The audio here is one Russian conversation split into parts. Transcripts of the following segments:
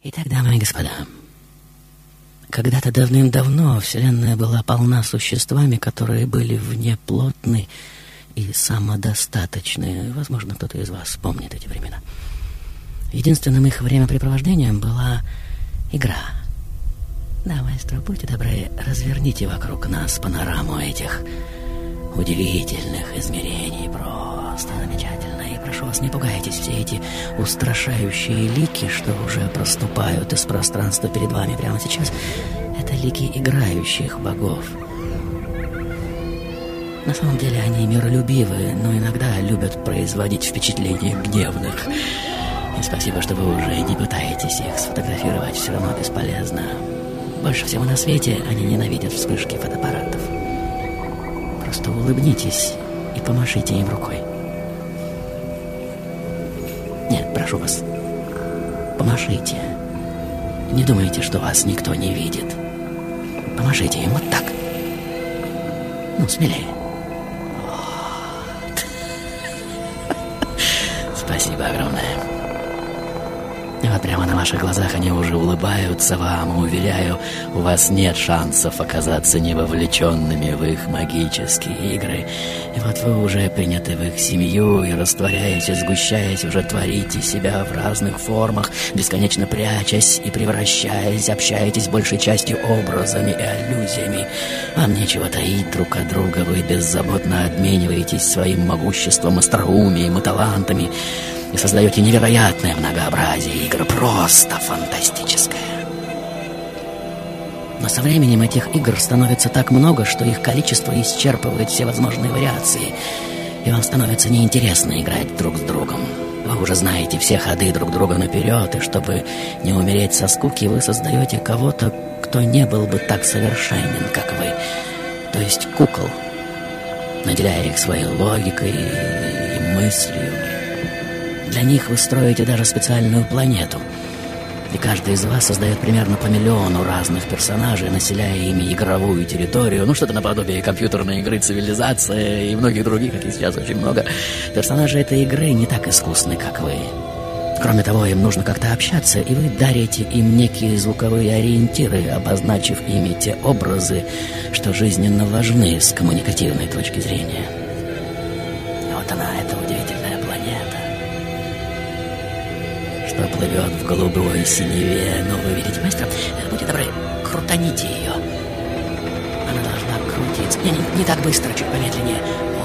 Итак, дамы и господа, когда-то давным-давно Вселенная была полна существами, которые были внеплотны и самодостаточны. Возможно, кто-то из вас помнит эти времена. Единственным их времяпрепровождением была игра. Да, маэстро, будьте добры, разверните вокруг нас панораму этих удивительных измерений. Просто замечательно. И прошу вас, не пугайтесь, все эти устрашающие лики, что уже проступают из пространства перед вами прямо сейчас, это лики играющих богов. На самом деле они миролюбивы, но иногда любят производить впечатление гневных. И спасибо, что вы уже не пытаетесь их сфотографировать, все равно бесполезно. Больше всего на свете они ненавидят вспышки фотоаппаратов. Просто улыбнитесь и помашите им рукой. Нет, прошу вас, помашите. Не думайте, что вас никто не видит. Помашите им вот так. Ну, смелее. Вот. Спасибо огромное. И вот прямо на ваших глазах они уже улыбаются вам. Уверяю, у вас нет шансов оказаться невовлеченными в их магические игры. И вот вы уже приняты в их семью и, растворяясь и сгущаясь, уже творите себя в разных формах, бесконечно прячась и превращаясь, общаетесь большей частью образами и аллюзиями. Вам нечего таить друг от друга, вы беззаботно обмениваетесь своим могуществом, остроумием и талантами и создаете невероятное многообразие игр, просто фантастическое. Но со временем этих игр становится так много, что их количество исчерпывает все возможные вариации, и вам становится неинтересно играть друг с другом. Вы уже знаете все ходы друг друга наперед, и чтобы не умереть со скуки, вы создаете кого-то, кто не был бы так совершенен, как вы, то есть кукол, наделяя их своей логикой и мыслью. Для них вы строите даже специальную планету. И каждый из вас создает примерно по миллиону разных персонажей, населяя ими игровую территорию. Ну, что-то наподобие компьютерной игры «Цивилизация» и многих других, каких сейчас очень много. Персонажи этой игры не так искусны, как вы. Кроме того, им нужно как-то общаться, и вы дарите им некие звуковые ориентиры, обозначив ими те образы, что жизненно важны с коммуникативной точки зрения. Вот она, эта удивительная планета, что плывет в голубой синеве. Ну, вы видите, мастер, будьте добры, крутаните ее. Она должна крутиться. Не так быстро, чуть помедленнее.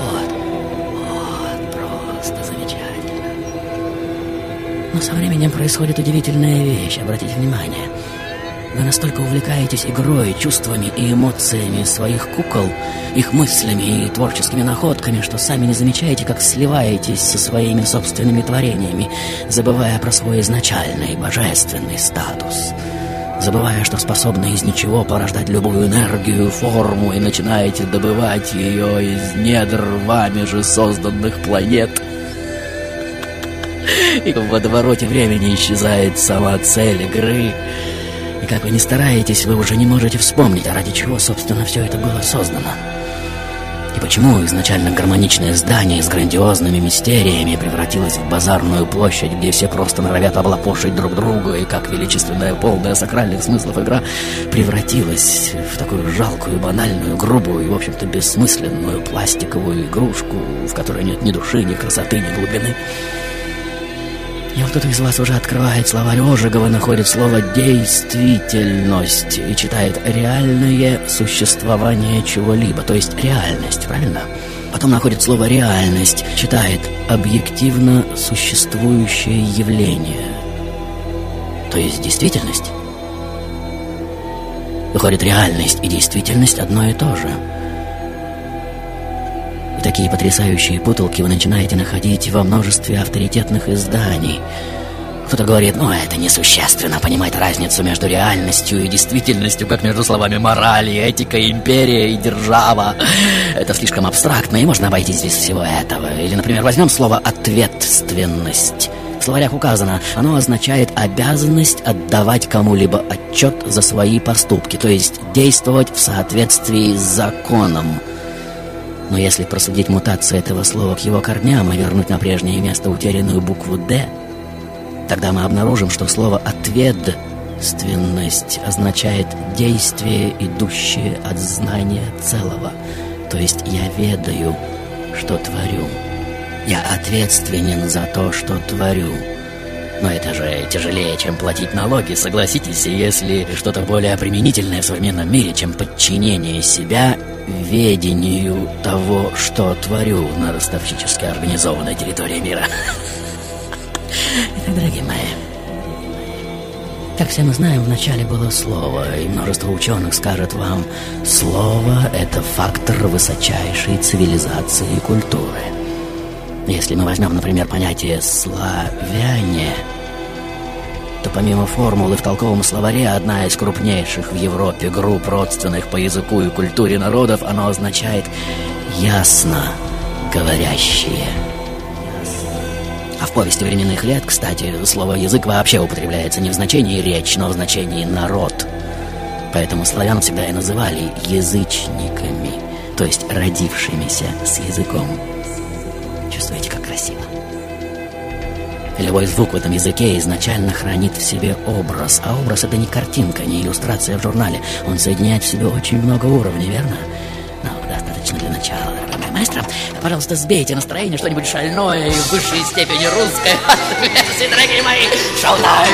Вот, просто замечательно. Но со временем происходит удивительная вещь, обратите внимание. Вы настолько увлекаетесь игрой, чувствами и эмоциями своих кукол, их мыслями и творческими находками, что сами не замечаете, как сливаетесь со своими собственными творениями, забывая про свой изначальный божественный статус, забывая, что способны из ничего порождать любую энергию, форму, и начинаете добывать ее из недр вами же созданных планет. И в водовороте времени исчезает сама цель игры. И как вы ни стараетесь, вы уже не можете вспомнить, а ради чего, собственно, все это было создано. И почему изначально гармоничное здание с грандиозными мистериями превратилось в базарную площадь, где все просто норовят облапошить друг друга, и как величественная, полная сакральных смыслов игра превратилась в такую жалкую, банальную, грубую и, в общем-то, бессмысленную пластиковую игрушку, в которой нет ни души, ни красоты, ни глубины. И вот кто-то из вас уже открывает словарь Ожегова, находит слово «действительность» и читает «реальное существование чего-либо», то есть реальность, правильно? Потом находит слово «реальность», читает «объективно существующее явление», то есть действительность. Выходит, реальность и действительность одно и то же. И такие потрясающие путалки вы начинаете находить во множестве авторитетных изданий. Кто-то говорит, это несущественно, понимать разницу между реальностью и действительностью, как между словами «мораль» и «этика», «империя» и «держава». Это слишком абстрактно, и можно обойтись без всего этого. Или, например, возьмем слово «ответственность». В словарях указано, оно означает обязанность отдавать кому-либо отчет за свои поступки, то есть действовать в соответствии с законом. Но если просудить мутацию этого слова к его корням и вернуть на прежнее место утерянную букву «Д», тогда мы обнаружим, что слово «ответ» Ответственность означает действие, идущее от знания целого. То есть я ведаю, что творю. Я ответственен за то, что творю. Но это же тяжелее, чем платить налоги, согласитесь, если что-то более применительное в современном мире, чем подчинение себя ведению того, что творю на ростовщически организованной территории мира. Итак, дорогие мои, как все мы знаем, вначале было слово, и множество ученых скажет вам, слово — это фактор высочайшей цивилизации и культуры. Если мы возьмем, например, понятие «славяне», то помимо формулы в толковом словаре одна из крупнейших в Европе групп родственных по языку и культуре народов, оно означает «ясно говорящие». А в повести временных лет, кстати, слово «язык» вообще употребляется не в значении «речь», но в значении «народ». Поэтому славян всегда и называли язычниками, то есть родившимися с языком. Чувствуете, как красиво? Любой звук в этом языке изначально хранит в себе образ. А образ — это не картинка, не иллюстрация в журнале. Он соединяет в себе очень много уровней, верно? Ну, достаточно для начала, дорогой мой маэстро. Пожалуйста, сбейте настроение, что-нибудь шальное и в высшей степени русское. Версии, дорогие мои, шоу-тайм!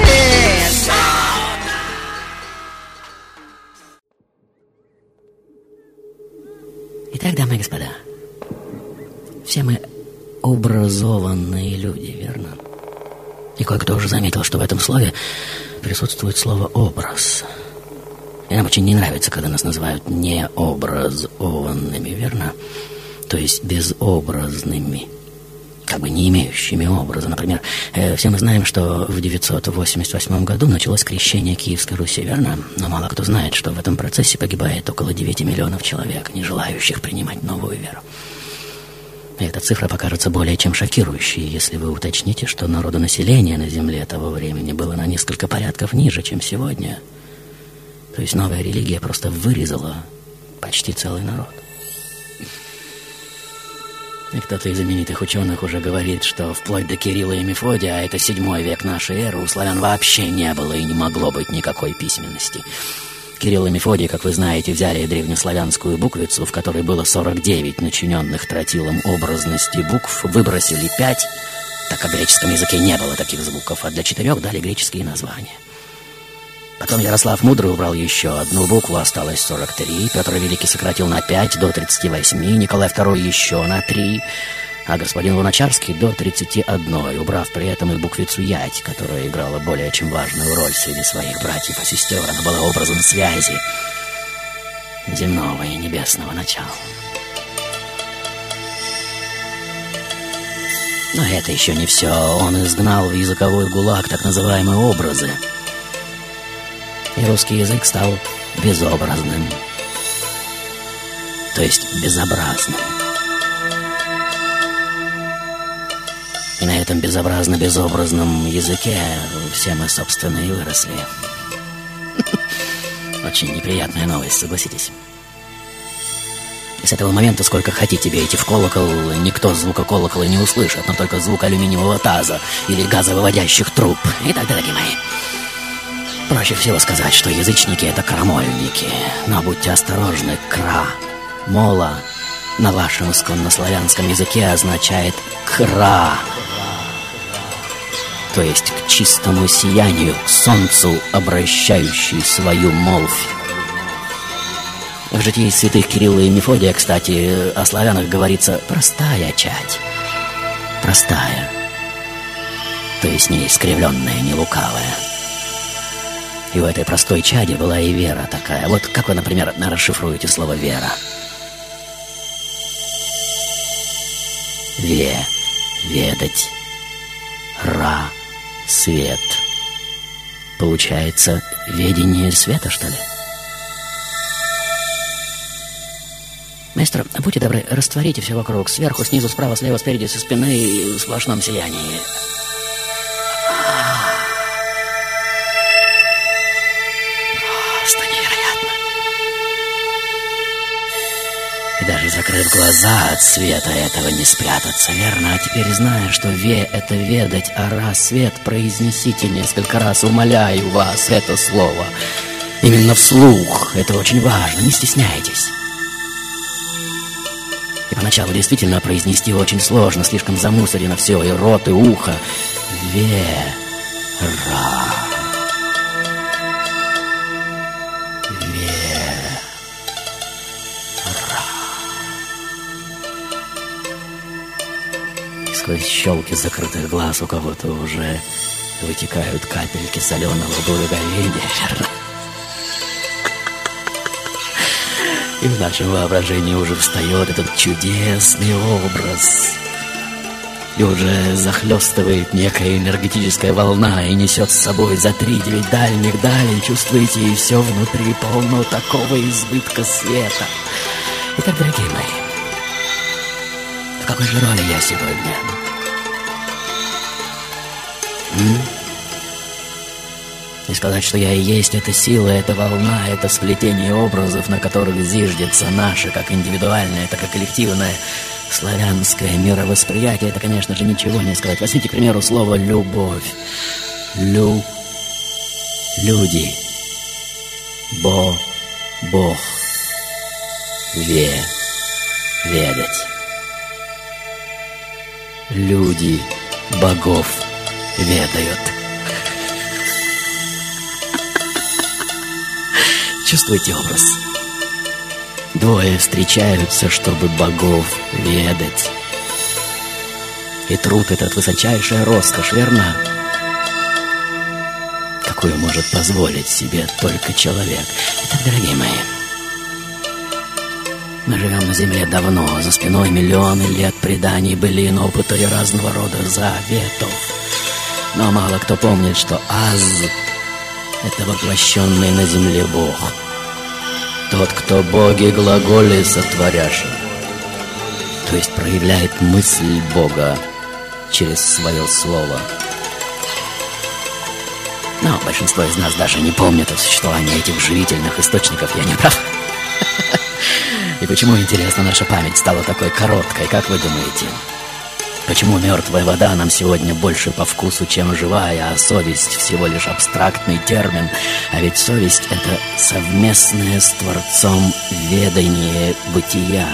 Итак, дамы и господа, все мы образованные люди, верно? И кое-кто уже заметил, что в этом слове присутствует слово «образ». И нам очень не нравится, когда нас называют необразованными, верно? То есть безобразными, как бы не имеющими образа. Например, все мы знаем, что в 988 году началось крещение Киевской Руси, верно? Но мало кто знает, что в этом процессе погибает около 9 миллионов человек, не желающих принимать новую веру. И эта цифра покажется более чем шокирующей, если вы уточните, что народонаселение на земле того времени было на несколько порядков ниже, чем сегодня. То есть новая религия просто вырезала почти целый народ. И кто-то из знаменитых ученых уже говорит, что вплоть до Кирилла и Мефодия, а это 7 век нашей эры, у славян вообще не было и не могло быть никакой письменности. Кирилл и Мефодий, как вы знаете, взяли древнеславянскую буквицу, в которой было 49 начиненных тротилом образности букв, выбросили 5, так как в греческом языке не было таких звуков, а для 4 дали греческие названия. Потом Ярослав Мудрый убрал еще одну букву, осталось 43, Петр Великий сократил на 5 до 38, Николай II еще на 3, а господин Луначарский до 31, убрав при этом и буквицу «ять», которая играла более чем важную роль среди своих братьев и сестер. Она была образом связи земного и небесного начала. Но это еще не все. Он изгнал в языковой гулаг так называемые образы. И русский язык стал безобразным, то есть безобразным. И на этом безобразно-безобразном языке все мы, собственно, и выросли. Очень неприятная новость, согласитесь. И с этого момента сколько хотите бейте в колокол, никто звука колокола не услышит, но только звук алюминиевого таза или газовыводящих труб. Итак, дорогие мои, проще всего сказать, что язычники — это крамольники. Но будьте осторожны, кра, мола на вашем исконнославянском языке означает кра. То есть к чистому сиянию, к солнцу, обращающий свою молвь. В житии святых Кирилла и Мефодия, кстати, о славянах говорится «простая чадь». Простая. То есть не искривленная, не лукавая. И у этой простой чади была и вера такая. Вот как вы, например, расшифруете слово «вера»? Ведать. Ра. Свет. Получается, ведение света, что ли? Маэстро, будьте добры, растворите все вокруг. Сверху, снизу, справа, слева, спереди, со спины, в сплошном сиянии. Просто невероятно. И даже закрыв Закрыв глаза от света, этого не спрятаться, верно? А теперь, зная, что «ве» — это ведать, а «раз» — свет, произнесите несколько раз, умоляю вас, это слово. Именно вслух. Это очень важно, не стесняйтесь. И поначалу действительно произнести очень сложно, слишком замусорено все, и рот, и ухо. «Вера». Сквозь щелки закрытых глаз у кого-то уже вытекают капельки соленого благоговения, верно? И в нашем воображении уже встает этот чудесный образ. И уже захлестывает некая энергетическая волна и несет с собой за 3-9 дальних далей. Чувствуете, и все внутри полно такого избытка света. Итак, дорогие мои, в какой же роли я сегодня? И сказать, что я и есть эта сила, эта волна, это сплетение образов, на которых зиждется наше, как индивидуальное, так и коллективное славянское мировосприятие, это, конечно же, ничего не сказать. Возьмите, к примеру, слово «любовь». Люди. Бог. Ведать. Люди богов ведают. Чувствуете образ? Двое встречаются, чтобы богов ведать. И труд этот высочайшая роскошь, верно? Какую может позволить себе только человек. Итак, дорогие мои, мы живем на земле давно, за спиной миллионы лет преданий, былин, опыта и разного рода заветов. Но мало кто помнит, что Аз — это воплощенный на земле Бог. Тот, кто боги глаголи сотворяша, то есть проявляет мысль Бога через свое слово. Но большинство из нас даже не помнит о существовании этих живительных источников, я не прав? И почему, интересно, наша память стала такой короткой, как вы думаете? Почему мертвая вода нам сегодня больше по вкусу, чем живая, а совесть всего лишь абстрактный термин? А ведь совесть — это совместное с Творцом ведание бытия.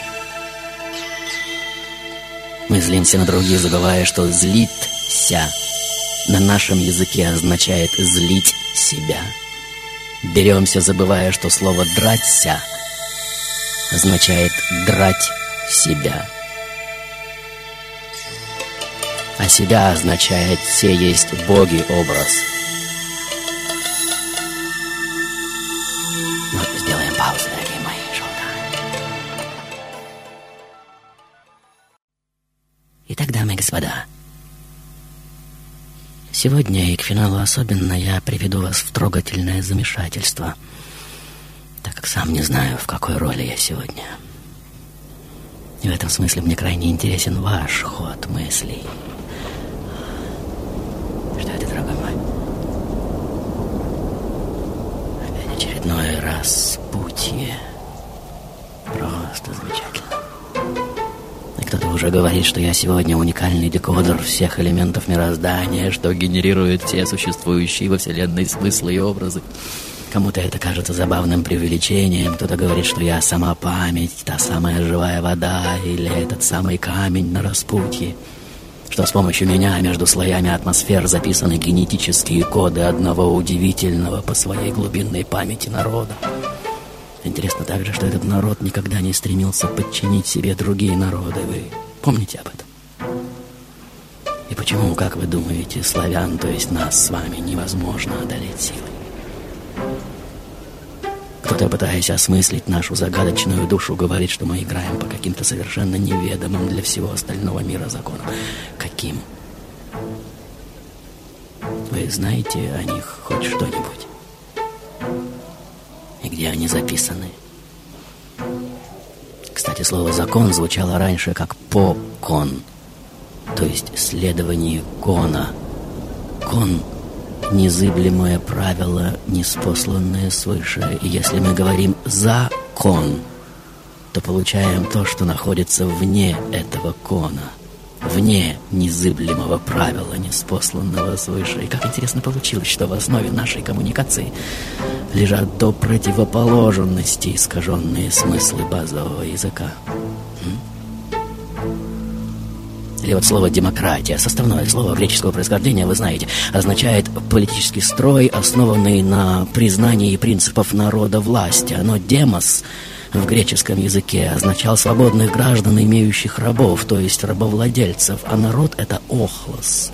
Мы злимся на других, забывая, что «злиться» на нашем языке означает «злить себя». Беремся, забывая, что слово «драться» означает «драть себя». А себя означает «все есть боги» образ. Ну, сделаем паузу, дорогие мои, шоу-тайм. Итак, дамы и господа, сегодня и к финалу особенно я приведу вас в трогательное замешательство, так как сам не знаю, в какой роли я сегодня. И в этом смысле мне крайне интересен ваш ход мыслей. Что это, дорогой мой? Опять очередной распутье. Просто замечательно. И кто-то уже говорит, что я сегодня уникальный декодер всех элементов мироздания, что генерирует все существующие во Вселенной смыслы и образы. Кому-то это кажется забавным преувеличением. Кто-то говорит, что я сама память, та самая живая вода или этот самый камень на распутье. Что с помощью меня между слоями атмосфер записаны генетические коды одного удивительного по своей глубинной памяти народа. Интересно также, что этот народ никогда не стремился подчинить себе другие народы. Вы помните об этом? И почему, как вы думаете, славян, то есть нас с вами, невозможно одолеть силой? Кто-то, пытаясь осмыслить нашу загадочную душу, говорит, что мы играем по каким-то совершенно неведомым для всего остального мира законам. Каким? Вы знаете о них хоть что-нибудь? И где они записаны? Кстати, слово «закон» звучало раньше как «покон», то есть следование кона. Кон — незыблемое правило, ниспосланное свыше. И если мы говорим «закон», будто получаем то, что находится вне этого кона, вне незыблемого правила, ниспосланного свыше. И как интересно получилось, что в основе нашей коммуникации лежат до противоположности искаженные смыслы базового языка. Или вот слово «демократия», составное слово греческого происхождения, вы знаете, означает политический строй, основанный на признании принципов народа власти. Оно «демос» в греческом языке означал свободных граждан, имеющих рабов, то есть рабовладельцев, а народ — это охлос.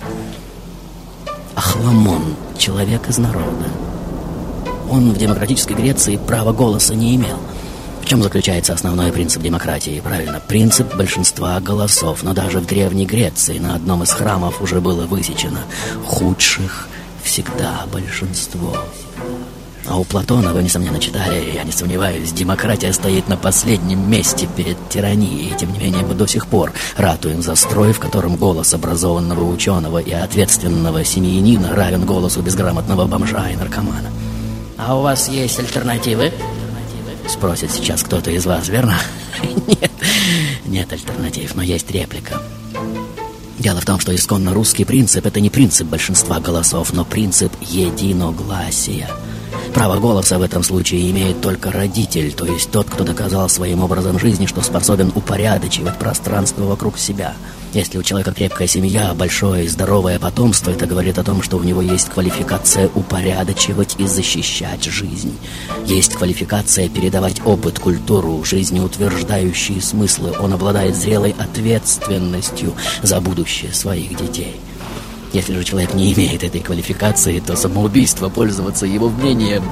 Ахламон — человек из народа. Он в демократической Греции права голоса не имел. В чем заключается основной принцип демократии? Правильно, принцип большинства голосов. Но даже в Древней Греции на одном из храмов уже было высечено: худших всегда большинство. А у Платона, вы, несомненно, читали, я не сомневаюсь, демократия стоит на последнем месте перед тиранией. Тем не менее, мы до сих пор ратуем за строй, в котором голос образованного ученого и ответственного семьянина равен голосу безграмотного бомжа и наркомана. А у вас есть альтернативы? Спросит сейчас кто-то из вас, верно? Нет альтернатив, но есть реплика. Дело в том, что исконно русский принцип — это не принцип большинства голосов, но принцип единогласия. Право голоса в этом случае имеет только родитель, то есть тот, кто доказал своим образом жизни, что способен упорядочивать пространство вокруг себя. Если у человека крепкая семья, большое и здоровое потомство, это говорит о том, что у него есть квалификация упорядочивать и защищать жизнь. Есть квалификация передавать опыт, культуру, жизнеутверждающие смыслы. Он обладает зрелой ответственностью за будущее своих детей. Если же человек не имеет этой квалификации, то самоубийство пользоваться его мнением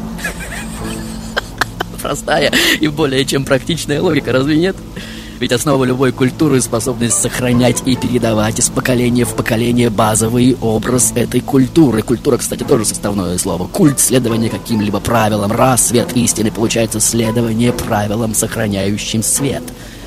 простая и более чем практичная логика, разве нет? Ведь основа любой культуры — способность сохранять и передавать из поколения в поколение базовый образ этой культуры. Культура, кстати, тоже составное слово. Культ — следование каким-либо правилам. Раз свет истины, получается следование правилам, сохраняющим свет.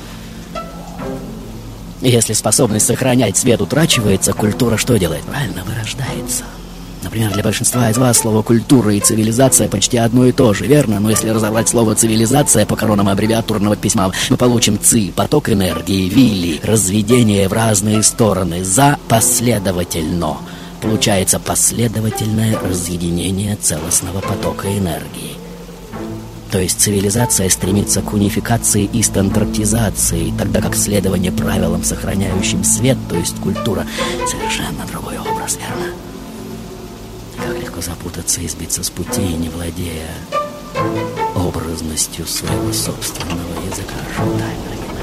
И если способность сохранять свет утрачивается, культура что делает? Правильно, вырождается. Например, для большинства из вас слово «культура» и «цивилизация» почти одно и то же, верно? Но если разобрать слово «цивилизация» по коронам аббревиатурного письма, мы получим «ци» — поток энергии, «вили» — разведение в разные стороны, «за» — последовательно. Получается последовательное разъединение целостного потока энергии. То есть цивилизация стремится к унификации и стандартизации, тогда как следование правилам, сохраняющим свет, то есть культура, совершенно другой образ, верно? Как легко запутаться и сбиться с пути, не владея образностью своего собственного языка. Шутай,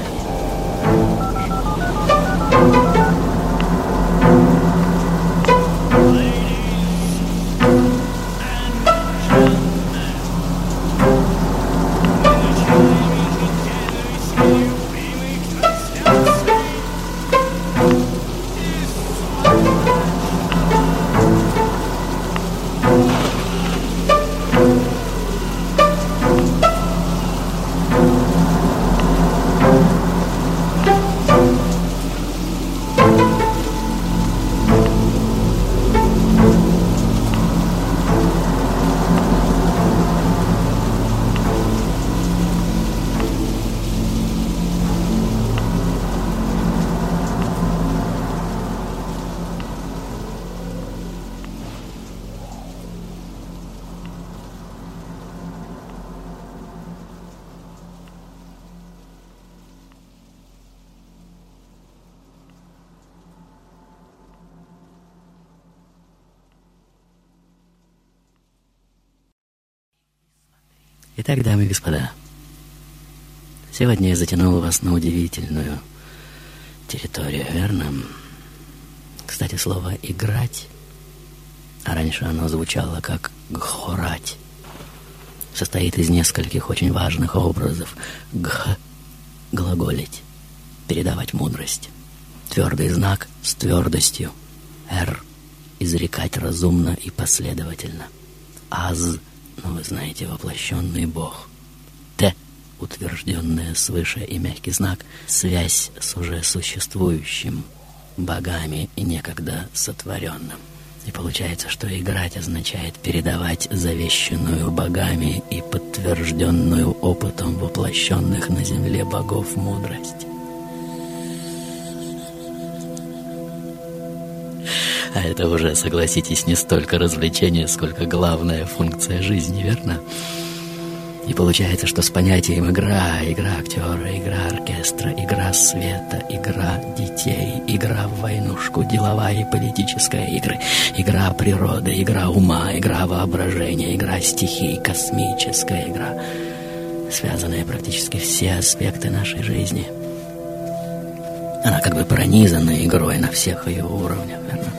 Итак, дамы и господа, сегодня я затянул вас на удивительную территорию, верно? Кстати, слово «играть», а раньше оно звучало как «гхорать», состоит из нескольких очень важных образов. «Гх» — глаголить, передавать мудрость. Твердый знак с твердостью. «Р» — изрекать разумно и последовательно. «Аз» — ну, вы знаете, воплощенный Бог. Т — утвержденное свыше, и мягкий знак — связь с уже существующим, богами и некогда сотворенным. И получается, что играть означает передавать завещанную богами и подтвержденную опытом воплощенных на земле богов мудрость. А это уже, согласитесь, не столько развлечение, сколько главная функция жизни, верно? И получается, что с понятием игра актера, игра оркестра, игра света, игра детей, игра в войнушку, деловая и политическая игры, игра природы, игра ума, игра воображения, игра стихий, космическая игра, связанная практически все аспекты нашей жизни. Она как бы пронизана игрой на всех ее уровнях, верно?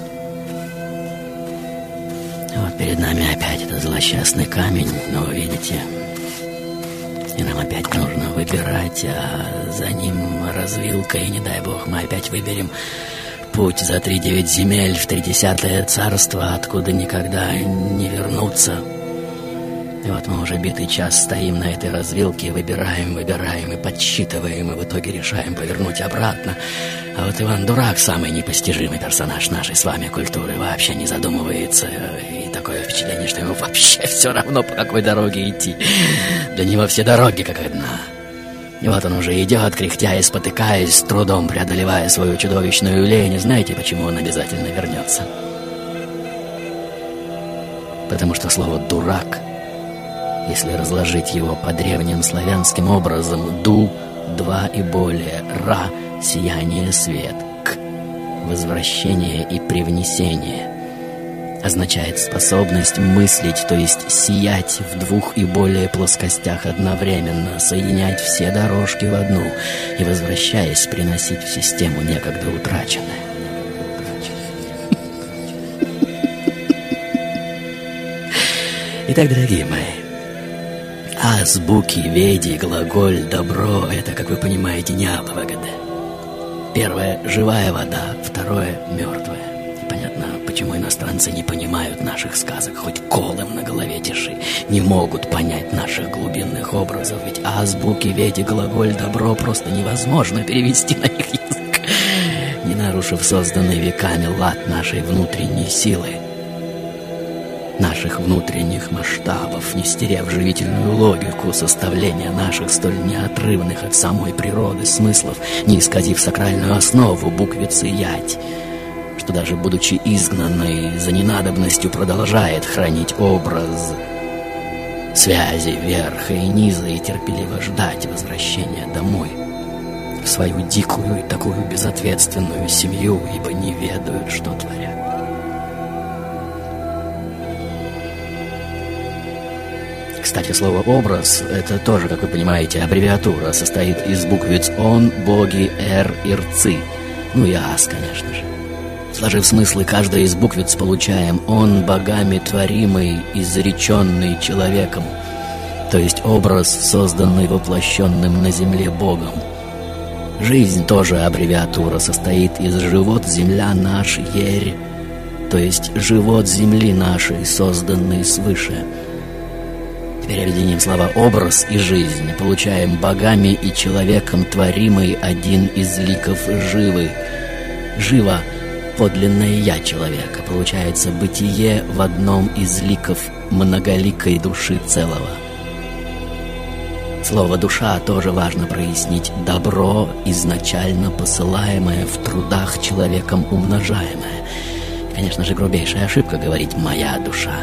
Вот перед нами опять этот злосчастный камень, но вы видите... И нам опять нужно выбирать, а за ним развилка, и не дай бог мы опять выберем путь за 3-9 земель в 30-е царство, откуда никогда не вернуться. И вот мы уже битый час стоим на этой развилке, выбираем и подсчитываем, и в итоге решаем повернуть обратно. А вот Иван Дурак, самый непостижимый персонаж нашей с вами культуры, вообще не задумывается. И такое впечатление, что ему вообще все равно, по какой дороге идти. Для него все дороги как одна. И вот он уже идет, кряхтя и спотыкаясь, с трудом преодолевая свою чудовищную лень. И знаете, почему он обязательно вернется? Потому что слово «дурак», если разложить его по древним славянским образам, «ду» — два и более, «ра» — сияние, свет, «к» — возвращение и привнесение, означает способность мыслить, то есть сиять в 2 и более плоскостях одновременно, соединять все дорожки в одну и, возвращаясь, приносить в систему некогда утраченное. Итак, дорогие мои, азбуки, веди, глаголь, добро — это, как вы понимаете, не абвагада. Первое — живая вода, второе — мертвая. И понятно, почему иностранцы не понимают наших сказок, хоть колом на голове тиши, не могут понять наших глубинных образов, ведь азбуки, веди, глаголь, добро просто невозможно перевести на их язык, не нарушив созданный веками лад нашей внутренней силы, наших внутренних масштабов, не стерев живительную логику составления наших столь неотрывных от самой природы смыслов, не исказив сакральную основу буквицы «ять», что даже будучи изгнанной за ненадобностью продолжает хранить образ связи верха и низа и терпеливо ждать возвращения домой, в свою дикую и такую безответственную семью, ибо не ведают, что творят. Кстати, слово «образ» — это тоже, как вы понимаете, аббревиатура, состоит из буквиц «он», «боги», «р» и «рцы». Ну и «ас», конечно же. Сложив смыслы каждой из буквиц, получаем «он богами творимый, изреченный человеком», то есть образ, созданный воплощенным на земле Богом. Жизнь тоже аббревиатура, состоит из «живот земля наш, ерь», то есть «живот земли нашей, созданный свыше». Теперь объединим слова «образ» и «жизнь». Получаем «богами и человеком творимый один из ликов живы». Живо — подлинное «я» человека. Получается бытие в одном из ликов многоликой души целого. Слово «душа» тоже важно прояснить. Добро, изначально посылаемое, в трудах человеком умножаемое. И, конечно же, грубейшая ошибка говорить «моя душа».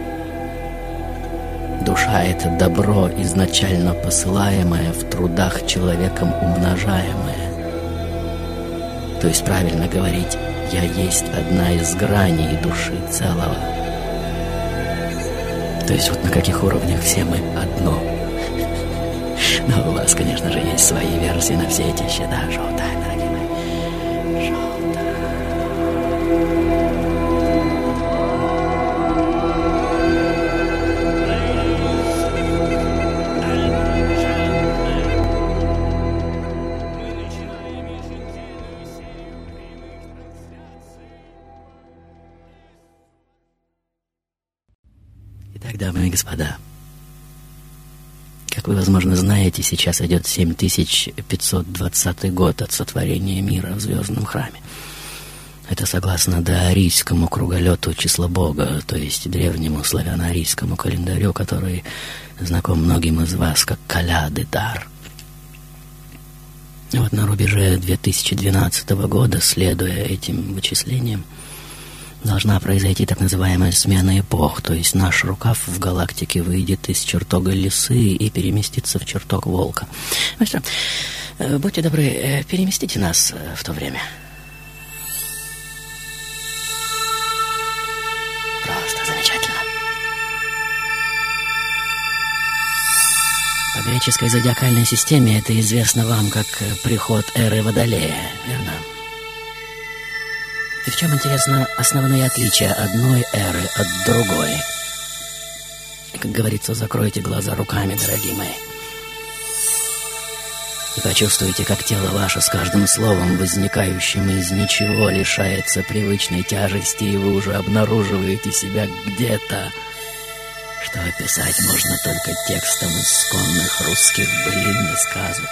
Душа — это добро, изначально посылаемое, в трудах человеком умножаемое. То есть правильно говорить «я есть одна из граней души целого». То есть вот на каких уровнях все мы одно. Но у вас, конечно же, есть свои версии на все эти счета. Желтая, дорогие мои. Желтая. Итак, дамы и господа, как вы, возможно, знаете, сейчас идет 7520 год от сотворения мира в Звездном храме. Это согласно доарийскому круголету числа Бога, то есть древнему славяно-арийскому календарю, который знаком многим из вас как Каляды-дар. И вот на рубеже 2012 года, следуя этим вычислениям, должна произойти так называемая смена эпох, то есть наш рукав в галактике выйдет из чертога лисы и переместится в чертог волка. Ну что, будьте добры, переместите нас в то время. Просто замечательно. По греческой зодиакальной системе это известно вам как приход эры Водолея, верно? И в чем, интересно, основные отличия одной эры от другой? И, как говорится, закройте глаза руками, дорогие мои. И почувствуйте, как тело ваше с каждым словом, возникающим из ничего, лишается привычной тяжести, и вы уже обнаруживаете себя где-то, что описать можно только текстом исконных русских былин и сказок.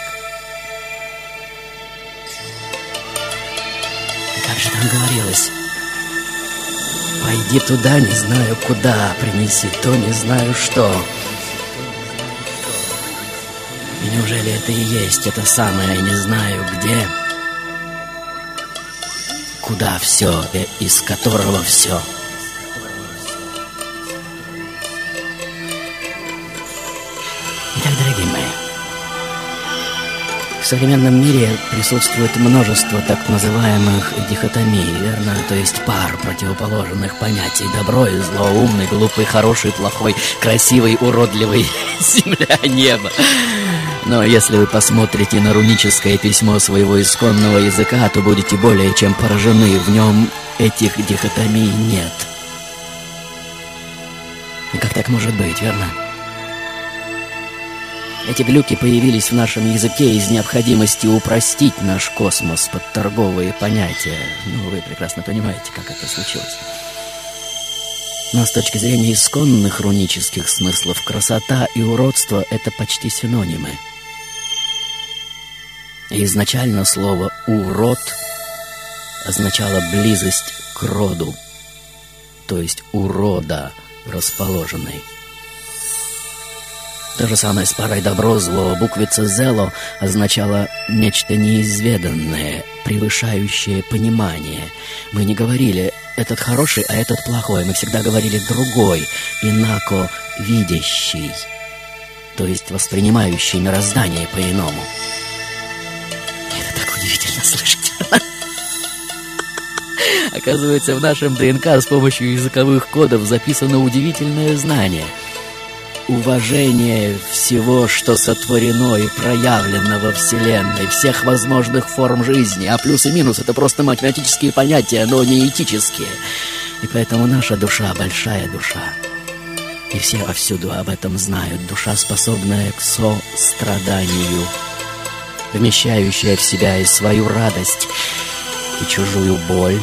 И как же там говорилось? «Пойди туда, не знаю куда, принеси то, не знаю что». И неужели это и есть это самое «не знаю где», куда все, из которого все? Итак, дорогие мои, в современном мире присутствует множество так называемых дихотомий, верно? То есть пар противоположных понятий: добро и зло, умный, глупый, хороший, плохой, красивый, уродливый, земля, небо. Но если вы посмотрите на руническое письмо своего исконного языка, то будете более чем поражены. В нем этих дихотомий нет. И как так может быть, верно? Эти глюки появились в нашем языке из необходимости упростить наш космос под торговые понятия. Ну, вы прекрасно понимаете, как это случилось. Но с точки зрения исконных рунических смыслов, красота и уродство — это почти синонимы. И изначально слово «урод» означало близость к роду, то есть урода расположенной. То же самое с парой добро-зло. Буквица «зело» означала нечто неизведанное, превышающее понимание. Мы не говорили «этот хороший, а этот плохой». Мы всегда говорили «другой», инако видящий, то есть воспринимающий мироздание по-иному. Это так удивительно слышать. Оказывается, в нашем ДНК с помощью языковых кодов записано удивительное знание. Уважение всего, что сотворено и проявлено во Вселенной, всех возможных форм жизни. А плюс и минус — это просто математические понятия, но не этические. И поэтому наша душа — большая душа. И все повсюду об этом знают. Душа, способная к состраданию, вмещающая в себя и свою радость, и чужую боль.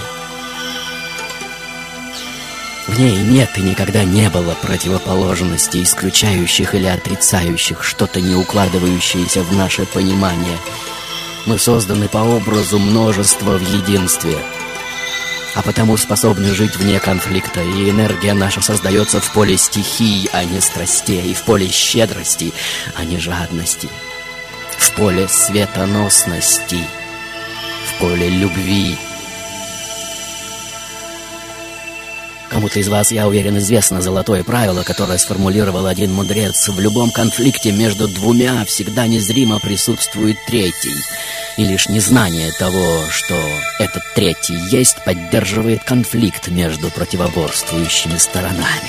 В ней нет и никогда не было противоположностей, исключающих или отрицающих что-то, не укладывающееся в наше понимание. Мы созданы по образу множества в единстве, а потому способны жить вне конфликта, и энергия наша создается в поле стихий, а не страстей, в поле щедрости, а не жадности, в поле светоносности, в поле любви. Кому-то из вас, я уверен, известно золотое правило, которое сформулировал один мудрец: в любом конфликте между двумя всегда незримо присутствует третий, и лишь незнание того, что этот третий есть, поддерживает конфликт между противоборствующими сторонами.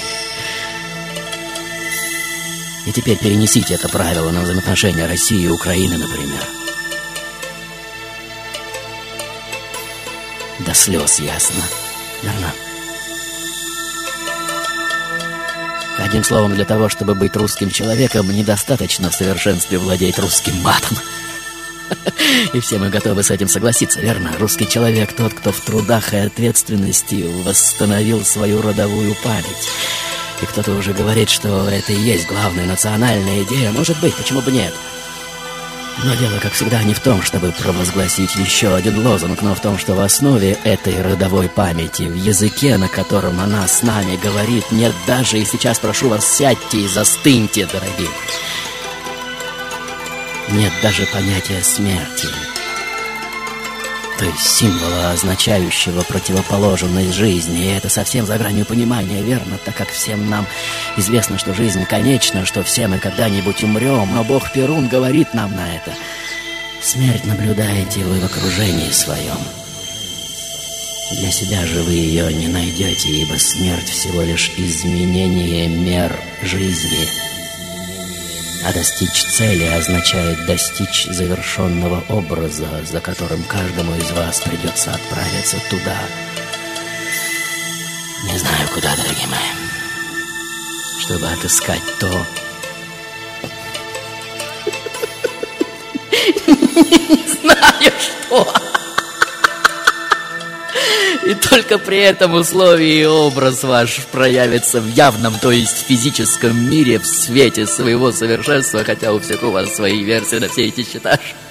И теперь перенесите это правило на взаимоотношения России и Украины, например. До слез ясно, верно? Одним словом, для того, чтобы быть русским человеком, недостаточно в совершенстве владеть русским матом. И все мы готовы с этим согласиться, верно? Русский человек тот, кто в трудах и ответственности восстановил свою родовую память. И кто-то уже говорит, что это и есть главная национальная идея. Может быть, почему бы нет? Но дело, как всегда, не в том, чтобы провозгласить еще один лозунг, но в том, что в основе этой родовой памяти, в языке, на котором она с нами говорит, нет даже, и сейчас прошу вас, сядьте и застыньте, дорогие, нет даже понятия смерти. То есть символа, означающего противоположность жизни. И это совсем за гранью понимания, верно? Так как всем нам известно, что жизнь конечна, что все мы когда-нибудь умрем. Но Бог Перун говорит нам на это. Смерть наблюдаете вы в окружении своем. Для себя же вы ее не найдете, ибо смерть всего лишь изменение мер жизни. А достичь цели означает достичь завершенного образа, за которым каждому из вас придется отправиться туда. Не знаю куда, дорогие мои, чтобы отыскать то... Не знаю что. И только при этом условии образ ваш проявится в явном, то есть физическом мире, в свете своего совершенства, хотя у всех у вас свои версии на все эти счета.